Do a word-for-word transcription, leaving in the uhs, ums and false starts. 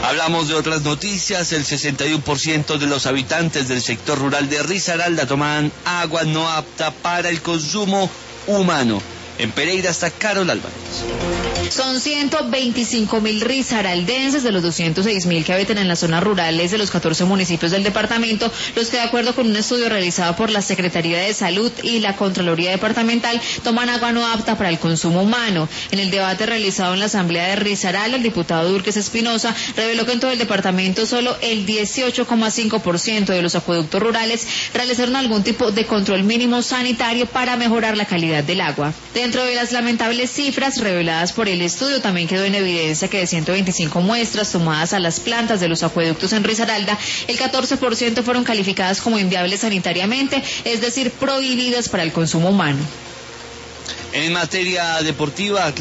Hablamos de otras noticias. El sesenta y uno por ciento de los habitantes del sector rural de Risaralda toman agua no apta para el consumo humano. En Pereira está Carol Álvarez. Son ciento veinticinco mil risaraldenses de los doscientos seis mil que habitan en las zonas rurales de los catorce municipios del departamento, los que, de acuerdo con un estudio realizado por la Secretaría de Salud y la Contraloría Departamental, toman agua no apta para el consumo humano. En el debate realizado en la Asamblea de Risaralda, el diputado Durques Espinosa reveló que en todo el departamento solo el dieciocho coma cinco por ciento de los acueductos rurales realizaron algún tipo de control mínimo sanitario para mejorar la calidad del agua. Dentro de las lamentables cifras reveladas por el estudio, también quedó en evidencia que de ciento veinticinco muestras tomadas a las plantas de los acueductos en Risaralda, el catorce por ciento fueron calificadas como inviables sanitariamente, es decir, prohibidas para el consumo humano. En materia deportiva,